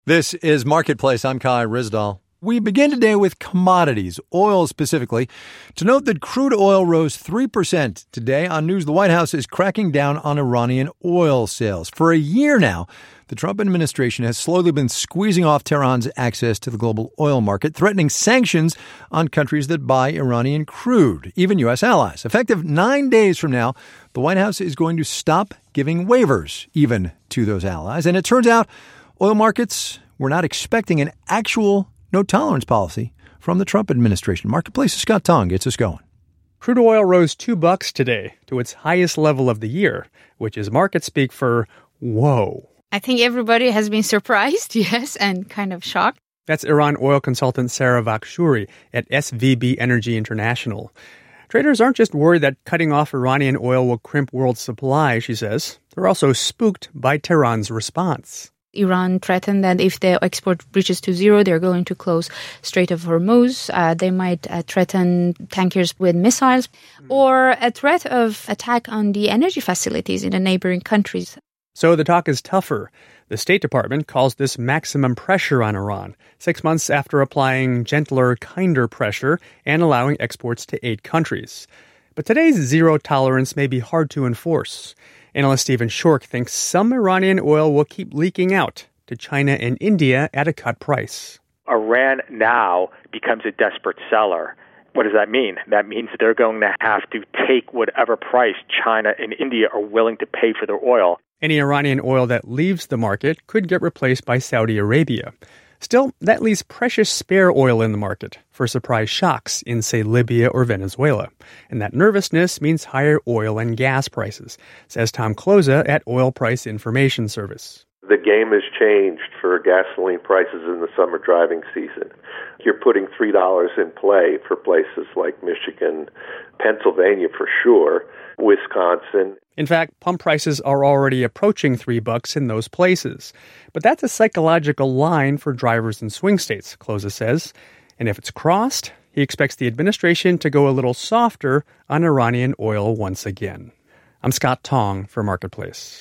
This is Marketplace. I'm Kai Ryssdal. We begin today with commodities, oil specifically. To note that crude oil rose 3% today on news the White House is cracking down on Iranian oil sales. For a year now, the Trump administration has slowly been squeezing off Tehran's access to the global oil market, threatening sanctions on countries that buy Iranian crude, even U.S. allies. Effective 9 days from now, the White House is going to stop giving waivers even to those allies. And it turns out oil markets were not expecting an actual no-tolerance policy from the Trump administration. Marketplace's Scott Tong gets us going. Crude oil rose $2 today to its highest level of the year, which is market speak for whoa. I think everybody has been surprised, yes, and kind of shocked. That's Iran oil consultant Sarah Vakhshuri at SVB Energy International. Traders aren't just worried that cutting off Iranian oil will crimp world supply, she says. They're also spooked by Tehran's response. Iran threatened that if the export reaches to zero, they're going to close Strait of Hormuz. They might threaten tankers with missiles or a threat of attack on the energy facilities in the neighboring countries. So the talk is tougher. The State Department calls this maximum pressure on Iran, 6 months after applying gentler, kinder pressure and allowing exports to 8 countries. But today's zero tolerance may be hard to enforce. Analyst Stephen Schork thinks some Iranian oil will keep leaking out to China and India at a cut price. Iran now becomes a desperate seller. What does that mean? That means they're going to have to take whatever price China and India are willing to pay for their oil. Any Iranian oil that leaves the market could get replaced by Saudi Arabia. Still, that leaves precious spare oil in the market for surprise shocks in, say, Libya or Venezuela. And that nervousness means higher oil and gas prices, says Tom Kloza at Oil Price Information Service. The game has changed for gasoline prices in the summer driving season. You're putting $3 in play for places like Michigan, Pennsylvania for sure, Wisconsin. In fact, pump prices are already approaching $3 in those places. But that's a psychological line for drivers in swing states, Kloza says. And if it's crossed, he expects the administration to go a little softer on Iranian oil once again. I'm Scott Tong for Marketplace.